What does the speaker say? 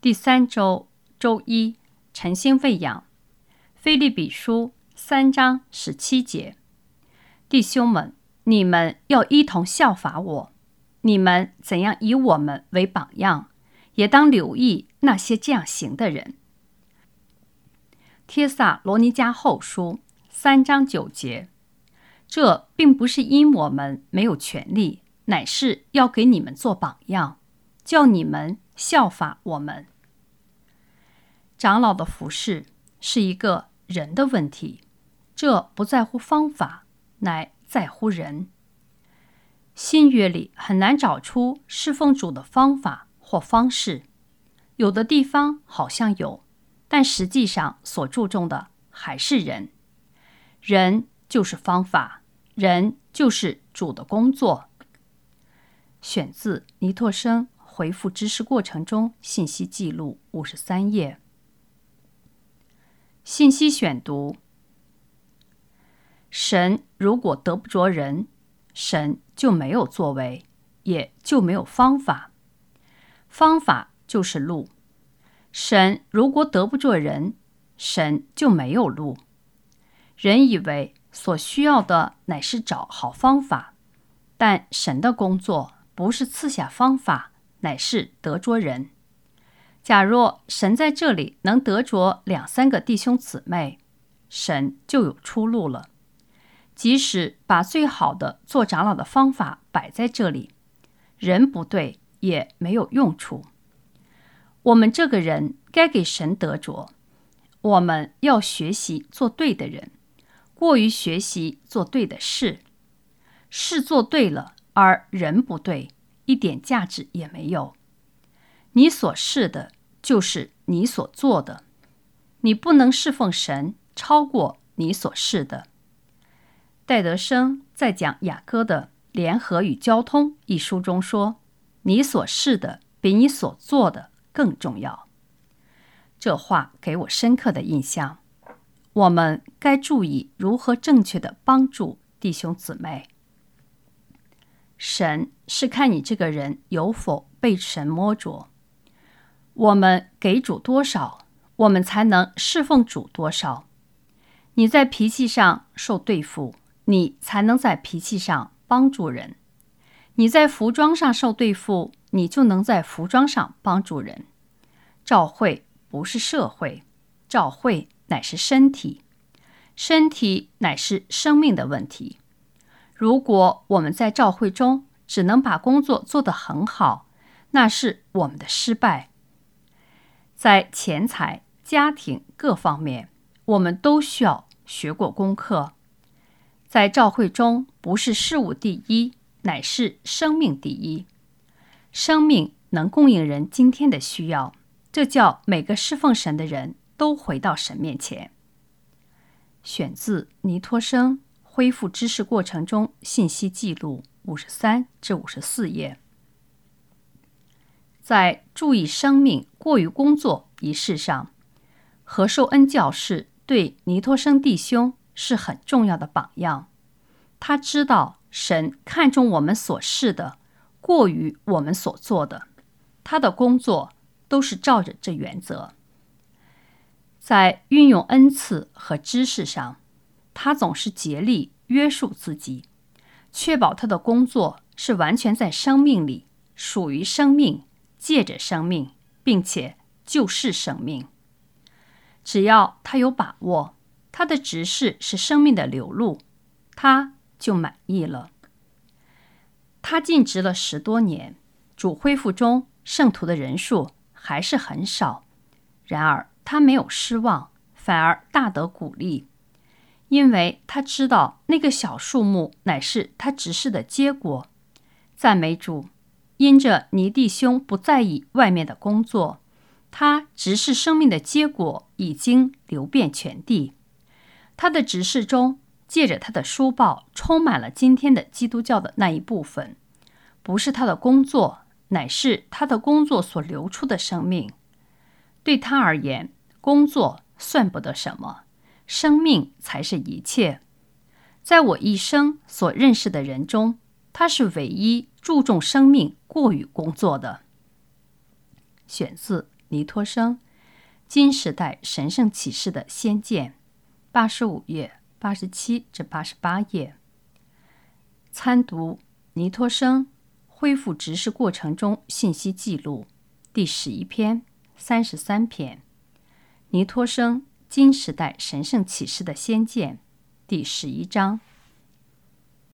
第3周周一，晨星喂养。腓立比书3章17节，弟兄们，你们要一同效法我，你们怎样以我们为榜样，也当留意那些这样行的人。帖撒罗尼迦后书3章9节，这并不是因我们没有权利，乃是要给你们做榜样，叫你们效法我们。长老的服事是一个人的问题，这不在乎方法，乃在乎人。新约里很难找出侍奉主的方法或方式，有的地方好像有，但实际上所注重的还是人。人就是方法，人就是主的工作。选自尼托生回复知识过程中信息记录53页。信息选读：神如果得不着人，神就没有作为，也就没有方法。方法就是路。神如果得不着人，神就没有路。人以为所需要的乃是找好方法，但神的工作不是赐下方法，乃是得着人。假若神在这里能得着2、3个弟兄姊妹，神就有出路了。即使把最好的做长老的方法摆在这里，人不对也没有用处。我们这个人该给神得着，我们要学习做对的人，过于学习做对的事。事做对了，而人不对，一点价值也没有。你所是的就是你所做的，你不能侍奉神超过你所是的。戴德生在讲雅歌的联合与交通一书中说，你所是的比你所做的更重要。这话给我深刻的印象。我们该注意如何正确的帮助弟兄姊妹。神是看你这个人有否被神摸着。我们给主多少，我们才能侍奉主多少。你在脾气上受对付，你才能在脾气上帮助人。你在服装上受对付，你就能在服装上帮助人。教会不是社会，教会乃是身体，身体乃是生命的问题。如果我们在教会中只能把工作做得很好，那是我们的失败。在钱财、家庭各方面，我们都需要学过功课。在教会中，不是事物第一，乃是生命第一。生命能供应人今天的需要，这叫每个侍奉神的人都回到神面前。选自尼托生恢复知识过程中信息记录53至54页。在注意生命过于工作一事上，何寿恩教士对尼托生弟兄是很重要的榜样。他知道神看重我们所是的过于我们所做的，他的工作都是照着这原则。在运用恩赐和知识上，他总是竭力约束自己，确保他的工作是完全在生命里，属于生命，借着生命，并且就是生命。只要他有把握，他的执事是生命的流露，他就满意了。他尽职了10多年，主恢复中圣徒的人数还是很少，然而他没有失望，反而大得鼓励，因为他知道那个小数目乃是他执事的结果。赞美主，因着尼弟兄不在意外面的工作，他执事生命的结果已经流遍全地。他的执事中，借着他的书报充满了今天的基督教的那一部分，不是他的工作，乃是他的工作所流出的生命。对他而言，工作算不得什么，生命才是一切。在我一生所认识的人中，他是唯一注重生命过于工作的。选自尼托生，金时代神圣启示的先见，85页87至88页。参读尼托生恢复执事过程中信息记录第11篇、33篇，尼托生金时代神圣启示的先见第11章。